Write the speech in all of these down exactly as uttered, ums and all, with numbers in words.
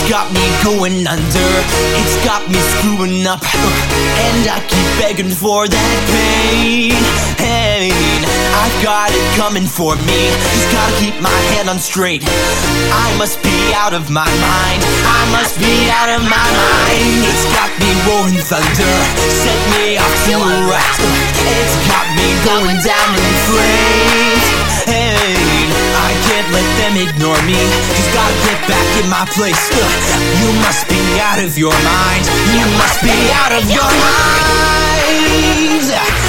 got me going under, it's got me screwing up, and I keep begging for that pain. Pain, I've got it coming for me, just gotta keep my head on straight. I must be out of my mind, I must be out of my mind. It's got me roaring thunder, set me off to a rest. It's got me going down in flames. Hey, I can't let them ignore me, just gotta get back in my place. You must be out of your mind, you must be out of your mind.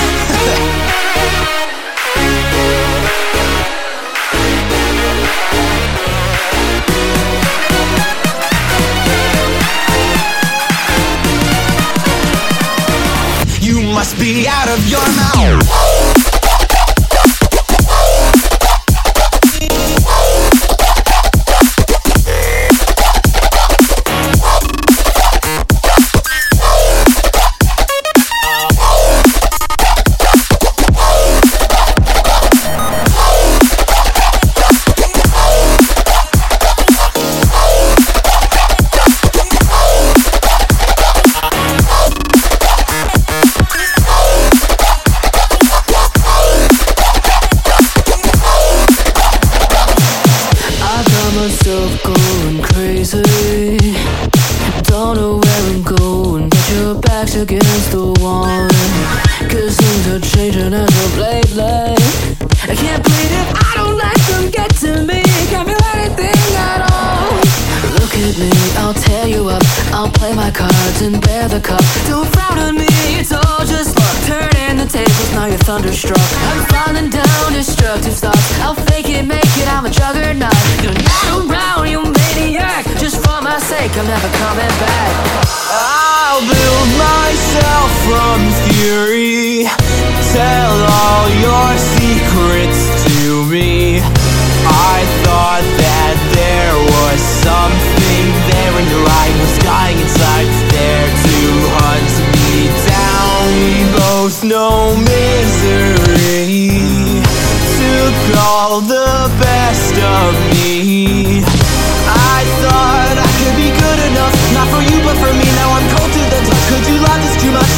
You must be out of your mind. Myself going crazy, don't know where I'm going, but your back's against the wall. Cause things are changing as of lately. I can't bleed if I don't let them get to me. Can't feel anything at all. Look at me, I'll tear you up, I'll play my cards and bear the cup. Don't frown on me, it's all just luck. Turning the tables, now you're thunderstruck. I'm falling down destructive thoughts, I'll fake it, make it, I'm a juggernaut. You're not around, you maniac, just for my sake, I'm never coming back. I'll build myself from fury, tell all your secrets to me. I thought that there was something there and your light was dying inside, there to hunt me down. We both know misery took all the best of me. I thought I could be good enough, not for you but for me. Now I'm cold to the touch, could you love this too much?